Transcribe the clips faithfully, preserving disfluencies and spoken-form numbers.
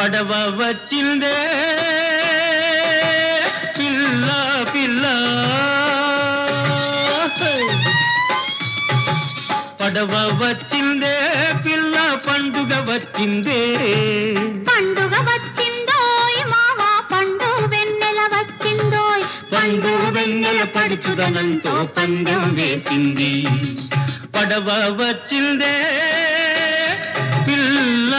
పడవ వచ్చిందే పిల్ల పిల్ల పడవ వచ్చిందే పిల్ల పండుగ వచ్చిందే పండుగ వచ్చిందోయ్ మావా పండు వెన్నెల వచ్చిందోయ్ పండు వెన్నెల పడుచుదనంతో పందెం వేసింది పడవ వచ్చిందే పిల్ల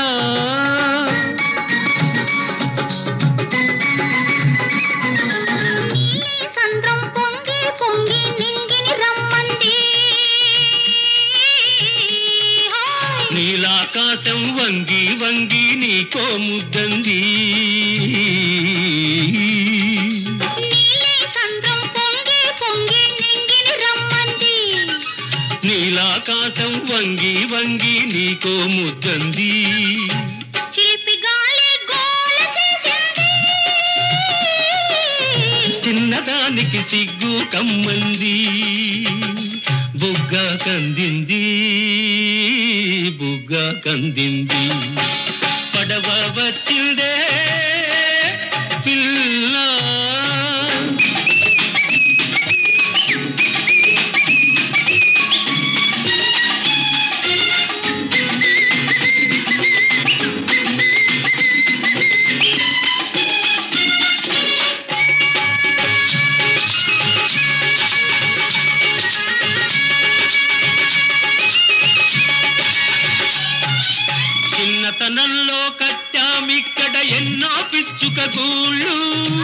సంద్రం పొంగి పొంగి నింగిని రమ్మంది నీలాకాశం వంగి వంగి నీకో ముద్దంది సంద్రం పొంగి పొంగి నింగిని రమ్మంది నీలాకాశం వంగి వంగి నీకో ముద్దంది చిలిపి గాలి గోల చేసింది చిన్నదానికి సిగ్గు కమ్మంది బుగ్గ కందింది బుగ్గ కందింది పడవ వచ్చిందే పిల్ల చిన్నతనంలో కట్టామిక్కడ ఎన్నో పిచ్చుక గూళ్ళు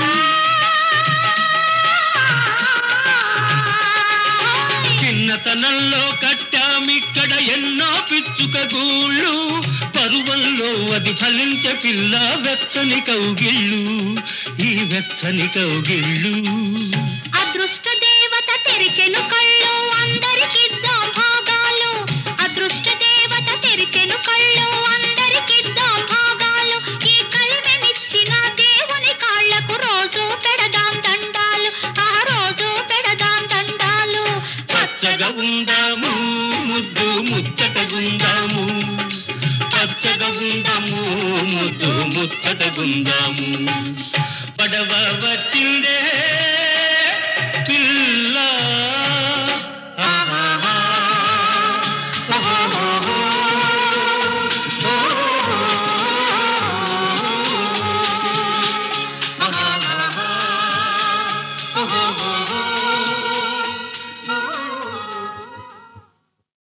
చిన్నతనంలో కట్టామిక్కడ ఎన్నో పిచ్చుక గూళ్ళు పరువంలో అది ఫలించే పిల్ల వెచ్చని కౌగిళ్ళు ఈ వెచ్చని కౌగిళ్ళు అదృష్ట దేవత తెరిచెను కళ్ళు అందరికిద్దాం భాగాలు అదృష్ట దేవత తెరిచెను కళ్ళు అందరికిద్దాం భాగాలు ఈ కలిమెనిచ్చిన దేవుని కాళ్లకు రోజు పెడదాం దండాలు ఆ రోజు పెడదాం దండాలు పచ్చగా ఉందాము ముద్దు ముచ్చటగుందాము పచ్చగా ఉందాము ముద్దు ముచ్చటగుందాము పడవ వచ్చిందే పిల్ల